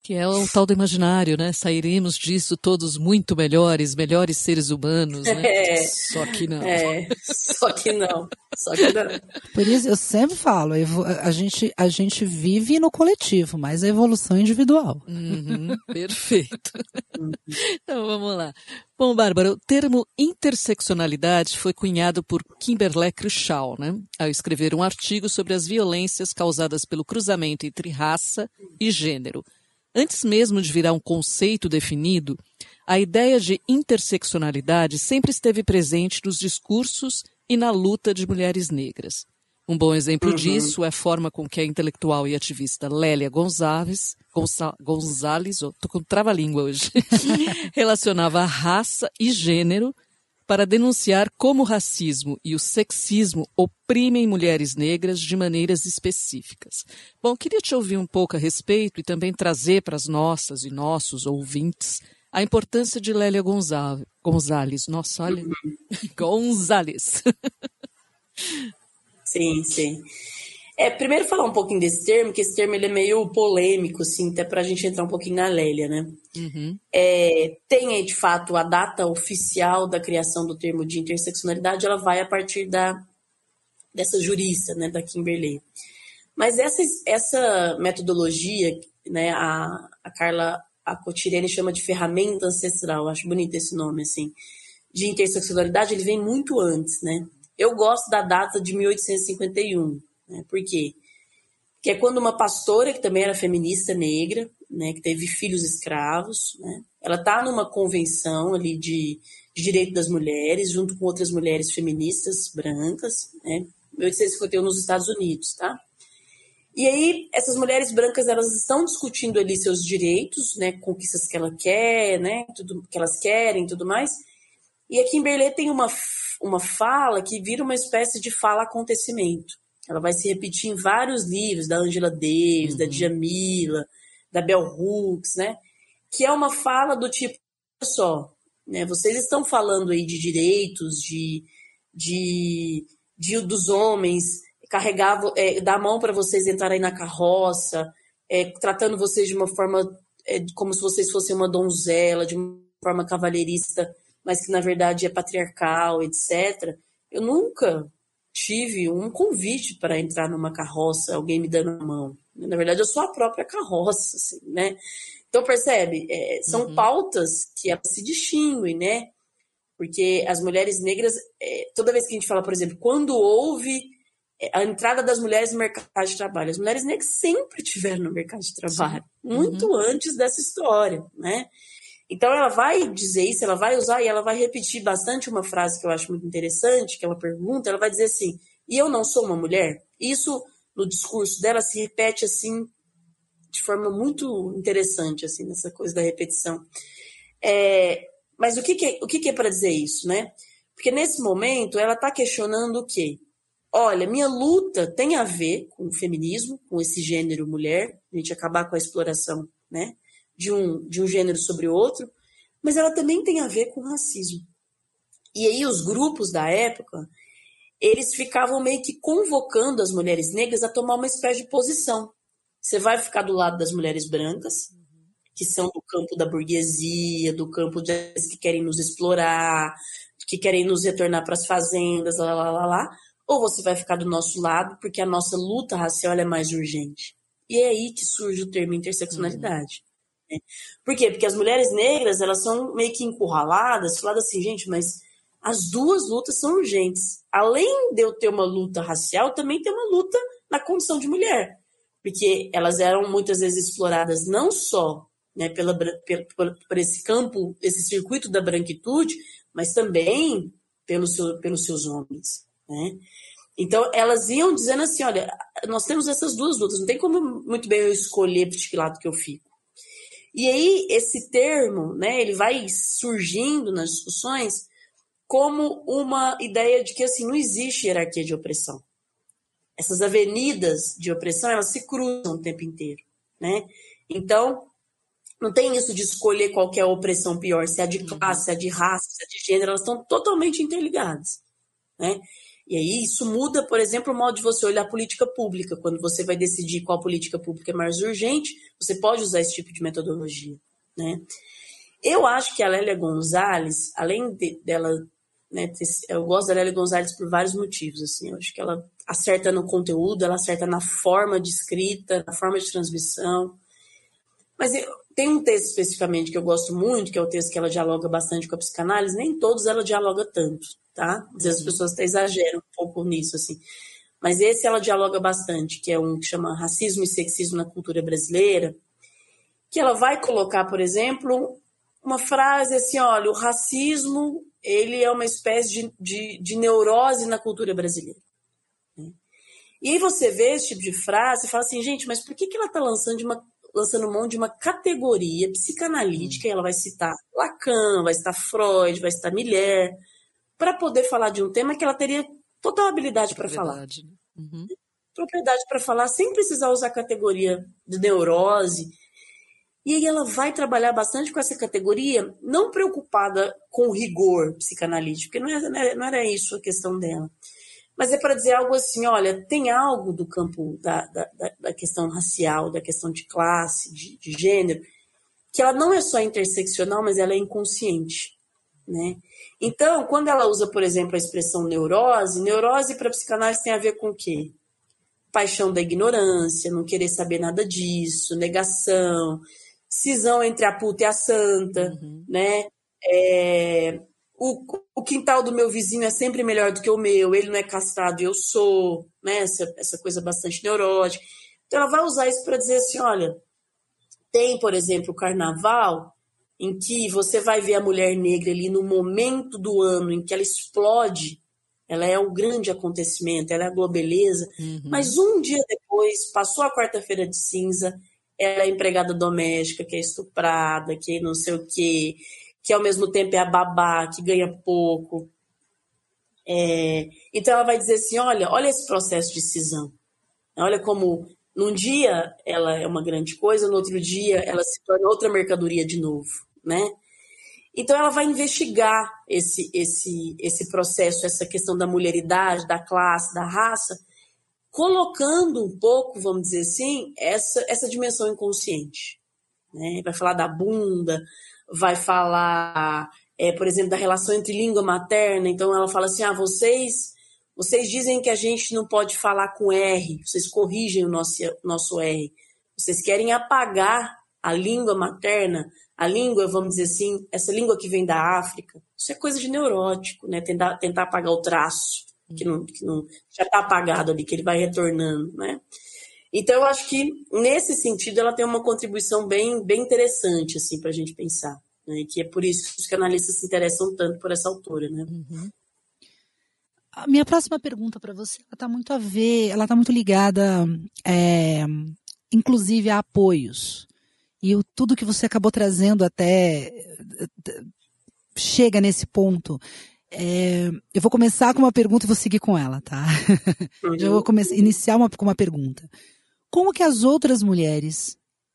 Que é o tal do imaginário, né? Sairemos disso todos muito melhores, melhores seres humanos, né? Só que não. Só que não. Só que não. Por isso eu sempre falo, a gente vive no coletivo, mas a evolução é individual. Perfeito. Então vamos lá. Bom, Bárbara, o termo interseccionalidade foi cunhado por Kimberlé Crenshaw, né? Ao escrever um artigo sobre as violências causadas pelo cruzamento entre raça e gênero. Antes mesmo de virar um conceito definido, a ideia de interseccionalidade sempre esteve presente nos discursos e na luta de mulheres negras. Um bom exemplo disso é a forma com que a intelectual e ativista Lélia Gonzalez, tô com trava-língua hoje, relacionava a raça e gênero para denunciar como o racismo e o sexismo oprimem mulheres negras de maneiras específicas. Bom, queria te ouvir um pouco a respeito e também trazer para as nossas e nossos ouvintes a importância de Lélia Gonzalez. Nossa, olha, Gonzalez. Sim, sim. Primeiro falar um pouquinho desse termo, que esse termo ele é meio polêmico, assim, até para a gente entrar um pouquinho na Lélia, né? Tem aí, de fato, a data oficial da criação do termo de interseccionalidade, ela vai a partir dessa jurista, né, da Kimberlé. Mas essa metodologia, né, a Carla Cotirene chama de ferramenta ancestral, acho bonito esse nome, assim, de interseccionalidade, ele vem muito antes, né? Eu gosto da data de 1851, né? Por quê? Porque é quando uma pastora, que também era feminista negra, né, que teve filhos escravos, né, ela está numa convenção ali de direito das mulheres, junto com outras mulheres feministas brancas, né, 1851 nos Estados Unidos, tá? E aí, essas mulheres brancas, elas estão discutindo ali seus direitos, né, conquistas que ela quer, né, tudo que elas querem e tudo mais. E a Kimberlé tem uma fala que vira uma espécie de fala-acontecimento. Ela vai se repetir em vários livros, da Angela Davis, da Djamila, da Bell Hooks, né? Que é uma fala do tipo, olha só, né? Vocês estão falando aí de direitos, dos homens, dar a mão para vocês entrarem na carroça, tratando vocês de uma forma, como se vocês fossem uma donzela, de uma forma cavalheirista, mas que na verdade é patriarcal, etc. Eu nunca tive um convite para entrar numa carroça, alguém me dando a mão. Na verdade, eu sou a própria carroça, assim, né? Então, percebe? São pautas que elas se distinguem, né? Porque as mulheres negras, toda vez que a gente fala, por exemplo, quando houve a entrada das mulheres no mercado de trabalho, as mulheres negras sempre estiveram no mercado de trabalho, muito antes dessa história, né? Então, ela vai dizer isso, ela vai usar e ela vai repetir bastante uma frase que eu acho muito interessante, que ela pergunta, ela vai dizer assim, e eu não sou uma mulher? Isso, no discurso dela, se repete assim, de forma muito interessante, assim, nessa coisa da repetição. Mas o que é para dizer isso, né? Porque nesse momento, ela está questionando o quê? Olha, minha luta tem a ver com o feminismo, com esse gênero mulher, a gente acabar com a exploração, né? De um gênero sobre outro, mas ela também tem a ver com racismo. E aí os grupos da época, eles ficavam meio que convocando as mulheres negras a tomar uma espécie de posição. Você vai ficar do lado das mulheres brancas, que são do campo da burguesia, do campo que querem nos explorar, que querem nos retornar para as fazendas, ou você vai ficar do nosso lado, porque a nossa luta racial é mais urgente. E é aí que surge o termo interseccionalidade. Por quê? Porque as mulheres negras, elas são meio que encurraladas, faladas assim, gente, mas as duas lutas são urgentes. Além de eu ter uma luta racial, também tem uma luta na condição de mulher. Porque elas eram muitas vezes exploradas não só, né, por esse campo, esse circuito da branquitude, mas também pelos seus homens, né? Então, elas iam dizendo assim, olha, nós temos essas duas lutas, não tem como muito bem eu escolher de que lado que eu fico. E aí, esse termo, né, ele vai surgindo nas discussões como uma ideia de que, assim, não existe hierarquia de opressão. Essas avenidas de opressão, elas se cruzam o tempo inteiro, né? Então, não tem isso de escolher qual que é a opressão pior, se é de classe, se é de raça, se é de gênero, elas estão totalmente interligadas, né? E aí isso muda, por exemplo, o modo de você olhar a política pública. Quando você vai decidir qual política pública é mais urgente, você pode usar esse tipo de metodologia, né? Eu acho que a Lélia Gonzalez, além dela, né, eu gosto da Lélia Gonzalez por vários motivos, assim. Eu acho que ela acerta no conteúdo, ela acerta na forma de escrita, na forma de transmissão. Mas tem um texto especificamente que eu gosto muito, que é o texto que ela dialoga bastante com a psicanálise. Nem todos ela dialoga tanto, tá? Às vezes as pessoas até exageram um pouco nisso, assim. Mas esse ela dialoga bastante, que é um que chama Racismo e Sexismo na Cultura Brasileira, que ela vai colocar, por exemplo, uma frase assim, olha, o racismo, ele é uma espécie de neurose na cultura brasileira. E aí você vê esse tipo de frase e fala assim, gente, mas por que ela está lançando mão de uma categoria psicanalítica, e ela vai citar Lacan, vai citar Freud, vai citar Miller, para poder falar de um tema que ela teria total habilidade para falar. Uhum. Propriedade para falar, sem precisar usar a categoria de neurose. E aí ela vai trabalhar bastante com essa categoria, não preocupada com o rigor psicanalítico, porque não era isso a questão dela. Mas é para dizer algo assim, olha, tem algo do campo da questão racial, da questão de classe, de gênero, que ela não é só interseccional, mas ela é inconsciente, né? Então, quando ela usa, por exemplo, a expressão neurose para a psicanálise tem a ver com o quê? Paixão da ignorância, não querer saber nada disso, negação, cisão entre a puta e a santa, né? O quintal do meu vizinho é sempre melhor do que o meu, ele não é castrado e eu sou, né? Essa coisa bastante neurótica. Então ela vai usar isso para dizer assim, olha, tem, por exemplo, o carnaval, em que você vai ver a mulher negra ali no momento do ano em que ela explode, ela é o grande acontecimento, ela é a globeleza, mas um dia depois, passou a quarta-feira de cinza, ela é empregada doméstica, que é estuprada, que não sei o quê, que ao mesmo tempo é a babá, que ganha pouco. Então ela vai dizer assim, olha esse processo de cisão. Olha como num dia ela é uma grande coisa, no outro dia ela se torna outra mercadoria de novo, né? Então ela vai investigar esse processo, essa questão da mulheridade, da classe, da raça, colocando um pouco, vamos dizer assim, essa dimensão inconsciente, né? Vai falar da bunda, vai falar, por exemplo, da relação entre língua materna. Então ela fala assim, vocês dizem que a gente não pode falar com R, vocês corrigem o nosso R, vocês querem apagar a língua materna, a língua, vamos dizer assim, essa língua que vem da África. Isso é coisa de neurótico, né? Tentar apagar o traço, que não já está apagado ali, que ele vai retornando, né? Então, eu acho que, nesse sentido, ela tem uma contribuição bem, bem interessante, assim, para a gente pensar, né? Que é por isso que os canalistas se interessam tanto por essa autora, né? A minha próxima pergunta para você, ela está muito ligada, inclusive, a apoios. E tudo que você acabou trazendo até chega nesse ponto. Eu vou começar com uma pergunta e vou seguir com ela, tá? Já vou iniciar com uma pergunta. Como que as outras mulheres,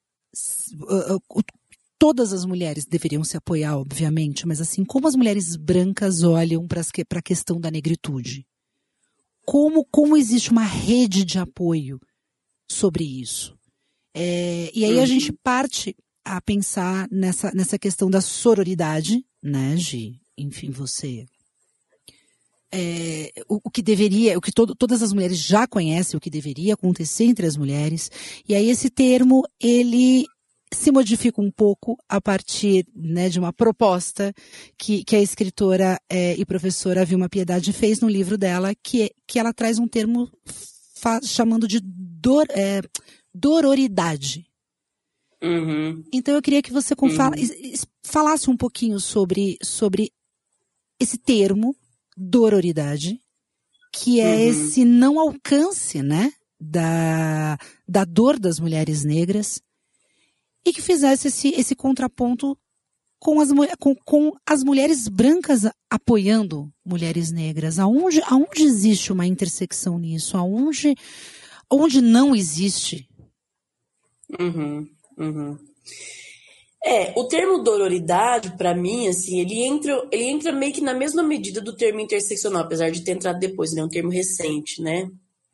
todas as mulheres deveriam se apoiar, obviamente, mas assim, como as mulheres brancas olham para a questão da negritude? Como existe uma rede de apoio sobre isso? E aí a gente parte a pensar nessa questão da sororidade, né, Gi? Enfim, você... o que todas as mulheres já conhecem, o que deveria acontecer entre as mulheres. E aí esse termo, ele se modifica um pouco a partir, né, de uma proposta que a escritora e professora Vilma Piedade fez no livro dela, que ela traz um termo chamando de dororidade. Então eu queria que você falasse um pouquinho sobre esse termo, dororidade, que é esse não alcance, né, da dor das mulheres negras, e que fizesse esse contraponto com as mulheres brancas apoiando mulheres negras. Aonde existe uma intersecção nisso? Onde não existe? O termo dororidade, para mim, assim, ele entra meio que na mesma medida do termo interseccional, apesar de ter entrado depois, né? Um termo recente, né?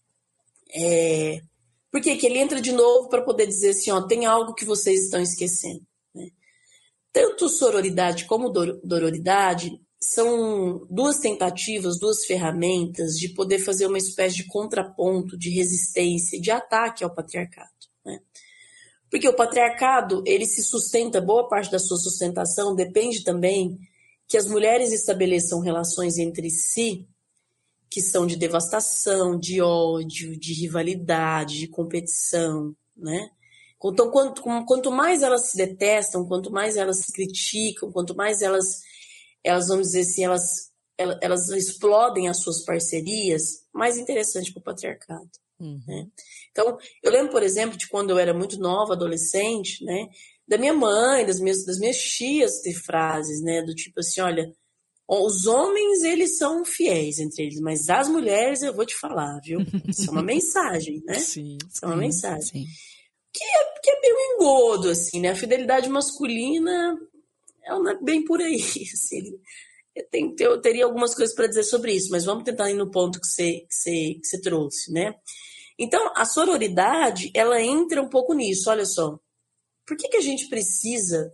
Por que ele entra de novo para poder dizer assim, ó, tem algo que vocês estão esquecendo, né? Tanto sororidade como dororidade são duas tentativas, duas ferramentas de poder fazer uma espécie de contraponto, de resistência, de ataque ao patriarcado, né? Porque o patriarcado, ele se sustenta, boa parte da sua sustentação depende também que as mulheres estabeleçam relações entre si que são de devastação, de ódio, de rivalidade, de competição, né? Então, quanto mais elas se detestam, quanto mais elas se criticam, quanto mais elas vamos dizer assim, elas explodem as suas parcerias, mais interessante para o patriarcado. Né? Então, eu lembro, por exemplo, de quando eu era muito nova, adolescente, né, da minha mãe, das minhas tias ter frases, né, do tipo assim, olha, os homens, eles são fiéis entre eles, mas as mulheres, eu vou te falar, viu? Isso é uma mensagem, né? Sim, isso é uma mensagem. Sim. Que é meio engodo, assim, né? A fidelidade masculina, ela não é bem por aí, assim. Eu teria algumas coisas para dizer sobre isso, mas vamos tentar ir no ponto que você trouxe, né? Então, a sororidade, ela entra um pouco nisso, olha só. Por que a gente precisa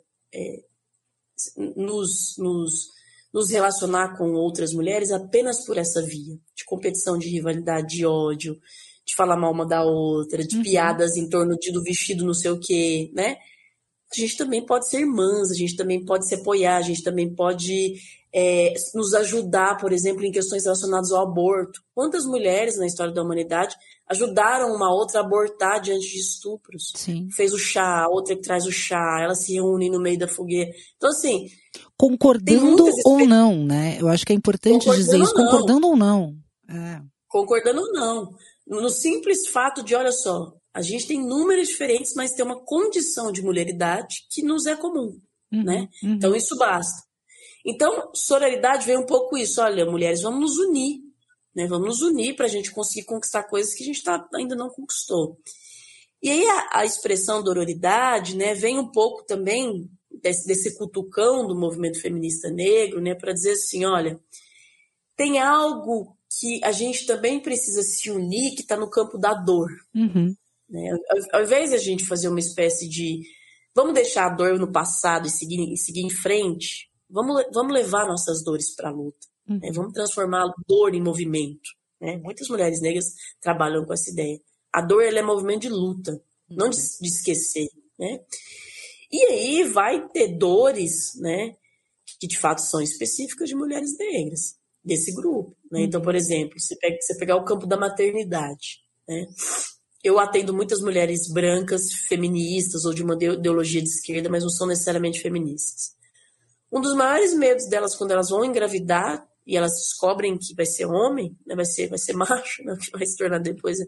nos relacionar com outras mulheres apenas por essa via? De competição, de rivalidade, de ódio, de falar mal uma da outra, de piadas em torno do vestido não sei o quê, né? A gente também pode ser irmãs, a gente também pode se apoiar, a gente também pode nos ajudar, por exemplo, em questões relacionadas ao aborto. Quantas mulheres na história da humanidade ajudaram uma outra a abortar diante de estupros? Sim. Fez o chá, a outra que traz o chá, elas se reúnem no meio da fogueira. Então, assim... Concordando ou não, né? Eu acho que é importante dizer isso, concordando ou não. Concordando ou não. No simples fato de, olha só, a gente tem números diferentes, mas tem uma condição de mulheridade que nos é comum, né? Então, isso basta. Então, sororidade vem um pouco isso. Olha, mulheres, vamos nos unir, né? Vamos nos unir para a gente conseguir conquistar coisas que a gente ainda não conquistou. E aí a expressão dororidade, né, vem um pouco também desse cutucão do movimento feminista negro, né, para dizer assim, olha, tem algo que a gente também precisa se unir que está no campo da dor. Né? Ao invés de a gente fazer uma espécie de vamos deixar a dor no passado e seguir em frente, vamos levar nossas dores para a luta. Né? Vamos transformar a dor em movimento. Né? Muitas mulheres negras trabalham com essa ideia. A dor ela é movimento de luta, não de esquecer. Né? E aí vai ter dores, né, que de fato são específicas de mulheres negras, desse grupo. Né? Então, por exemplo, você pegar o campo da maternidade. Né? Eu atendo muitas mulheres brancas, feministas ou de uma ideologia de esquerda, mas não são necessariamente feministas. Um dos maiores medos delas quando elas vão engravidar e elas descobrem que vai ser homem, né, vai ser macho, né, que vai se tornar depois,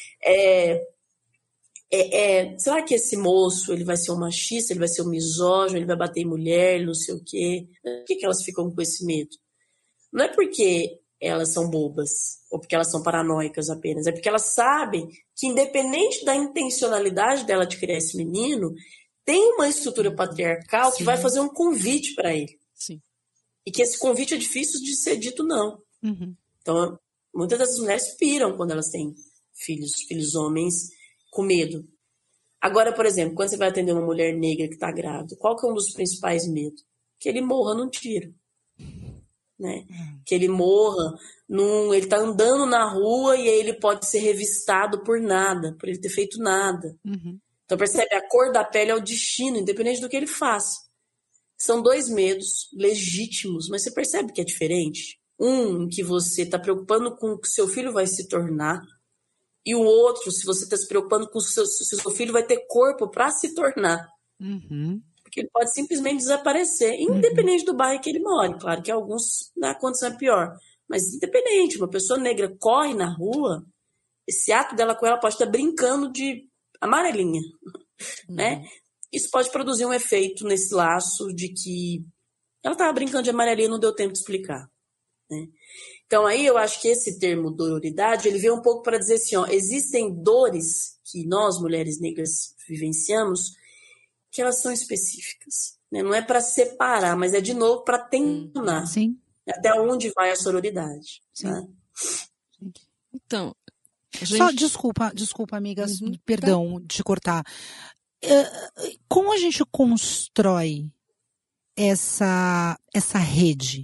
será que esse moço ele vai ser um machista, ele vai ser um misógino, ele vai bater em mulher, não sei o quê? Por que elas ficam com esse medo? Não é porque elas são bobas ou porque elas são paranoicas apenas, é porque elas sabem que independente da intencionalidade dela de criar esse menino, tem uma estrutura patriarcal que vai fazer um convite para ele. Sim. E que esse convite é difícil de ser dito não. Então, muitas dessas mulheres piram quando elas têm filhos homens, com medo. Agora, por exemplo, quando você vai atender uma mulher negra que está grávida, qual que é um dos principais medos? Que ele morra num tiro. Né? Que ele morra, ele está andando na rua e aí ele pode ser revistado por nada, por ele ter feito nada. Então percebe, a cor da pele é o destino, independente do que ele faça. São dois medos legítimos, mas você percebe que é diferente? Um, em que você está preocupando com o que seu filho vai se tornar, e o outro, se você está se preocupando com se o seu filho vai ter corpo para se tornar. Porque ele pode simplesmente desaparecer, independente do bairro que ele mora. Claro que alguns a condição é pior. Mas independente, uma pessoa negra corre na rua, esse ato dela com ela pode estar brincando de amarelinha. Né? Isso pode produzir um efeito nesse laço de que ela estava brincando de amarelinha e não deu tempo de explicar. Né? Então aí eu acho que esse termo dororidade, ele veio um pouco para dizer assim, ó, existem dores que nós, mulheres negras, vivenciamos, que elas são específicas, né? Não é para separar, mas é de novo para tentar. Sim. Até onde vai a sororidade. Sim. Né? Então, só desculpa, amiga, perdão de cortar. Como a gente constrói essa rede?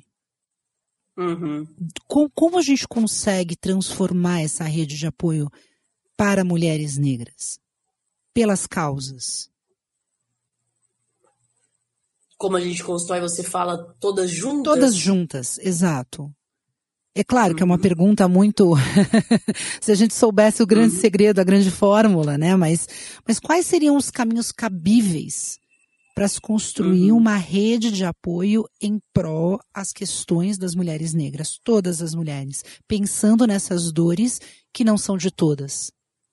Como a gente consegue transformar essa rede de apoio para mulheres negras? Pelas causas. Como a gente constrói, você fala todas juntas? Todas juntas, exato. É claro que é uma pergunta muito... Se a gente soubesse o grande segredo, a grande fórmula, né? Mas quais seriam os caminhos cabíveis para se construir uma rede de apoio em pró às questões das mulheres negras, todas as mulheres, pensando nessas dores que não são de todas?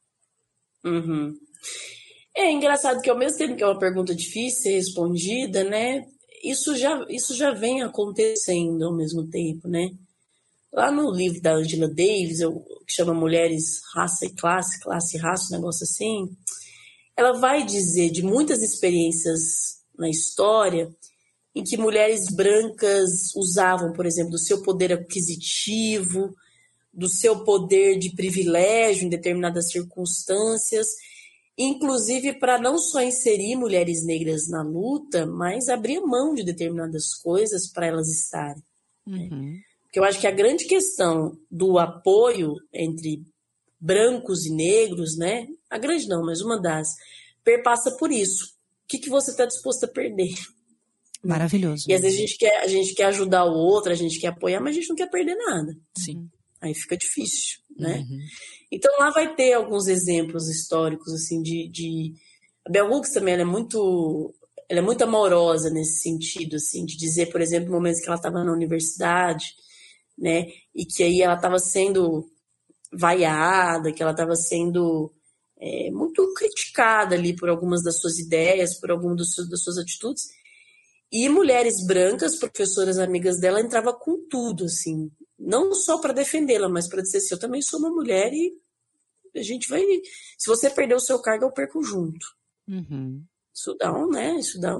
É engraçado que ao mesmo tempo que é uma pergunta difícil de ser respondida, né? Isso já vem acontecendo ao mesmo tempo, né? Lá no livro da Angela Davis, que chama Mulheres, Raça e Classe, Classe e Raça, um negócio assim, ela vai dizer de muitas experiências na história em que mulheres brancas usavam, por exemplo, do seu poder aquisitivo, do seu poder de privilégio em determinadas circunstâncias, inclusive para não só inserir mulheres negras na luta, mas abrir mão de determinadas coisas para elas estarem. Porque eu acho que a grande questão do apoio entre brancos e negros, né? A grande não, mas uma das, perpassa por isso. O que você está disposto a perder? Maravilhoso. E às vezes a gente quer ajudar o outro, a gente quer apoiar, mas a gente não quer perder nada. Sim. Aí fica difícil, né? Então lá vai ter alguns exemplos históricos, assim, A Bell Hooks também, ela é muito amorosa nesse sentido, assim, de dizer, por exemplo, momentos que ela estava na universidade, né? E que aí ela estava sendo vaiada, que ela estava sendo muito criticada ali por algumas das suas ideias, por algumas das suas atitudes. E mulheres brancas, professoras amigas dela, entrava com tudo, assim, não só para defendê-la, mas para dizer assim, eu também sou uma mulher e a gente vai... Se você perder o seu cargo, eu perco junto. Isso dá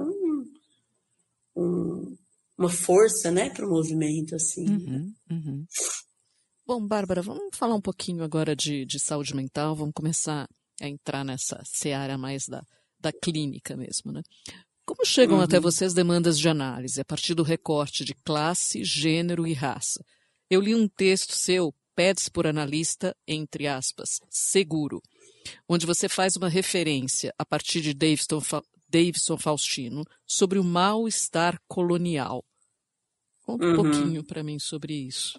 uma força, né, para o movimento, assim. Bom, Bárbara, vamos falar um pouquinho agora de saúde mental, vamos começar a entrar nessa seara mais da clínica mesmo, né? Como chegam até você as demandas de análise, a partir do recorte de classe, gênero e raça? Eu li um texto seu, Pede-se por analista, entre aspas, seguro, onde você faz uma referência, a partir de Davidson Faustino, sobre o mal-estar colonial. Conta um pouquinho para mim sobre isso.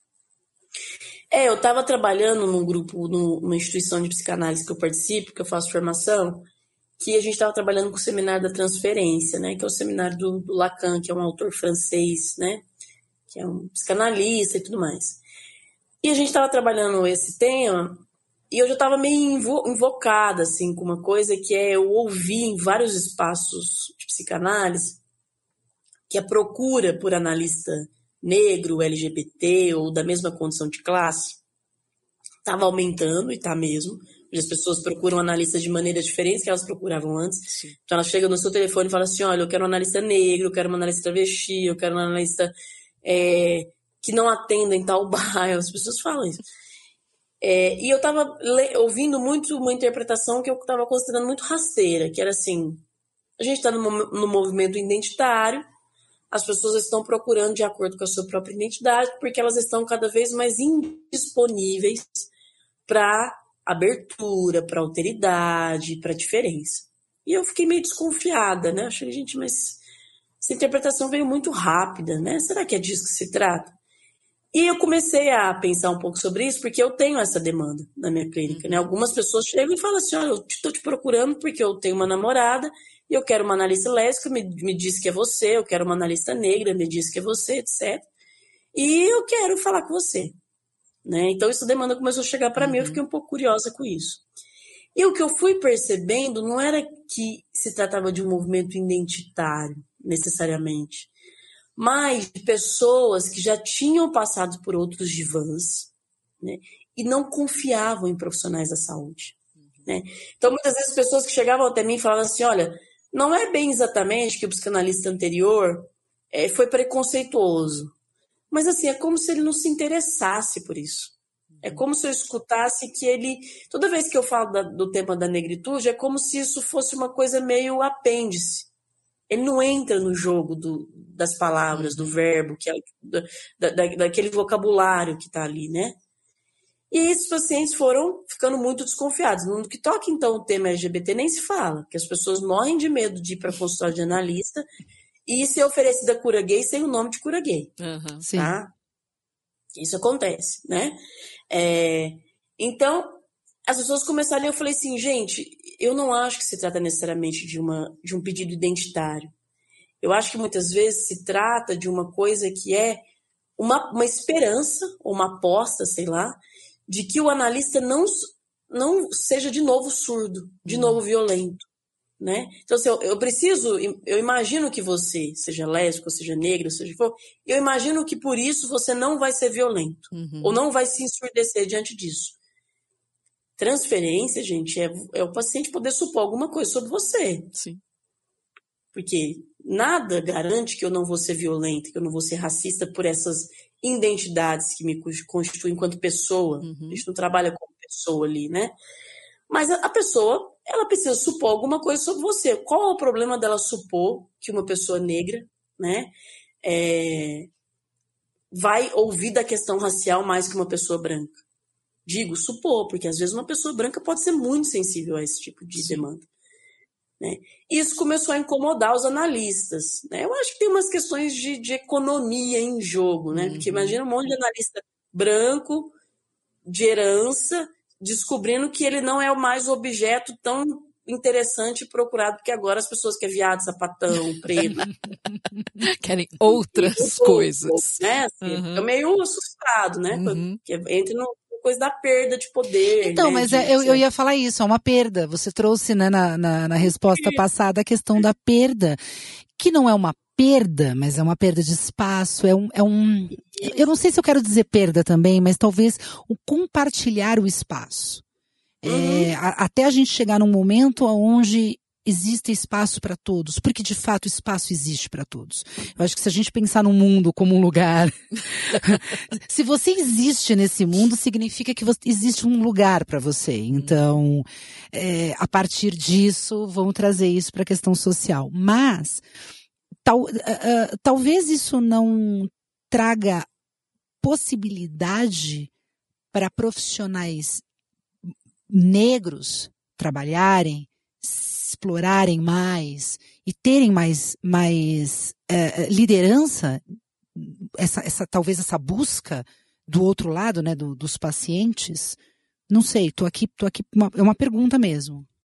Eu estava trabalhando num grupo, numa instituição de psicanálise que eu participo, que eu faço formação, que a gente estava trabalhando com o seminário da transferência, né, que é o seminário do Lacan, que é um autor francês, né, que é um psicanalista e tudo mais. E a gente estava trabalhando esse tema, e eu já estava meio invocada, assim, com uma coisa que eu ouvi em vários espaços de psicanálise, que a procura por analista negro, LGBT ou da mesma condição de classe estava aumentando, e está mesmo. As pessoas procuram analistas de maneira diferente que elas procuravam antes. Sim. Então ela chega no seu telefone e fala assim, olha, eu quero um analista negro, eu quero uma analista travesti, eu quero um analista que não atenda em tal bairro. As pessoas falam isso. E eu estava ouvindo muito uma interpretação que eu estava considerando muito rasteira, que era assim, a gente está no movimento identitário, as pessoas estão procurando de acordo com a sua própria identidade, porque elas estão cada vez mais indisponíveis para abertura, para alteridade, para diferença. E eu fiquei meio desconfiada, né? Achei, gente, mas essa interpretação veio muito rápida, né? Será que é disso que se trata? E eu comecei a pensar um pouco sobre isso, porque eu tenho essa demanda na minha clínica, né? Algumas pessoas chegam e falam assim, olha, eu estou te procurando porque eu tenho uma namorada e eu quero uma analista lésbica, me diz que é você, eu quero uma analista negra, me diz que é você, etc. E eu quero falar com você. Né? Então, essa demanda começou a chegar para mim, eu fiquei um pouco curiosa com isso. E o que eu fui percebendo não era que se tratava de um movimento identitário, necessariamente, mas de pessoas que já tinham passado por outros divãs, né? E não confiavam em profissionais da saúde. Né? Então, muitas vezes, pessoas que chegavam até mim e falavam assim, olha, não é bem exatamente que o psicanalista anterior foi preconceituoso, mas assim, é como se ele não se interessasse por isso. É como se eu escutasse que ele... Toda vez que eu falo do tema da negritude, é como se isso fosse uma coisa meio apêndice. Ele não entra no jogo das palavras, do verbo, que é daquele vocabulário que está ali, né? E aí esses pacientes foram ficando muito desconfiados. No que toca, então, o tema LGBT nem se fala, que as pessoas morrem de medo de ir para consultório de analista e ser oferecida cura gay sem o nome de cura gay. Uhum. Tá? Isso acontece, né? Então, as pessoas começaram, eu falei assim, gente, eu não acho que se trata necessariamente de um pedido identitário. Eu acho que muitas vezes se trata de uma coisa que é uma esperança, ou uma aposta, sei lá, de que o analista não seja de novo surdo, de novo violento, né? Então, assim, eu imagino que você, seja lésbico, seja negro, seja for, eu imagino que por isso você não vai ser violento, ou não vai se ensurdecer diante disso. Transferência, gente, é o paciente poder supor alguma coisa sobre você. Sim. Porque nada garante que eu não vou ser violenta, que eu não vou ser racista por essas identidades que me constituem enquanto pessoa. A gente não trabalha como pessoa ali, né? Mas a pessoa, ela precisa supor alguma coisa sobre você. Qual é o problema dela supor que uma pessoa negra, né, vai ouvir da questão racial mais que uma pessoa branca? Digo supor, porque às vezes uma pessoa branca pode ser muito sensível a esse tipo de demanda. Né? Isso começou a incomodar os analistas. Né? Eu acho que tem umas questões de economia em jogo, né? Porque imagina um monte de analista branco, de herança, descobrindo que ele não é mais o objeto tão interessante e procurado, porque agora as pessoas querem viado, sapatão, preto. Querem outras coisas. Né? Assim, fica meio assustado, né? Porque entra no coisa da perda de poder. Então, né? mas eu ia falar isso, é uma perda. Você trouxe, né, na resposta passada a questão da perda, que não é uma perda, mas é uma perda de espaço, eu não sei se eu quero dizer perda também, mas talvez o compartilhar o espaço. Até a gente chegar num momento onde existe espaço para todos, porque de fato espaço existe para todos. Eu acho que se a gente pensar no mundo como um lugar, se você existe nesse mundo, significa que existe um lugar para você. Então, a partir disso, vamos trazer isso para a questão social. Mas, talvez isso não traga possibilidade para profissionais negros trabalharem, explorarem mais e terem mais liderança, talvez essa busca do outro lado, né, dos pacientes. Não sei, tô aqui é uma pergunta mesmo.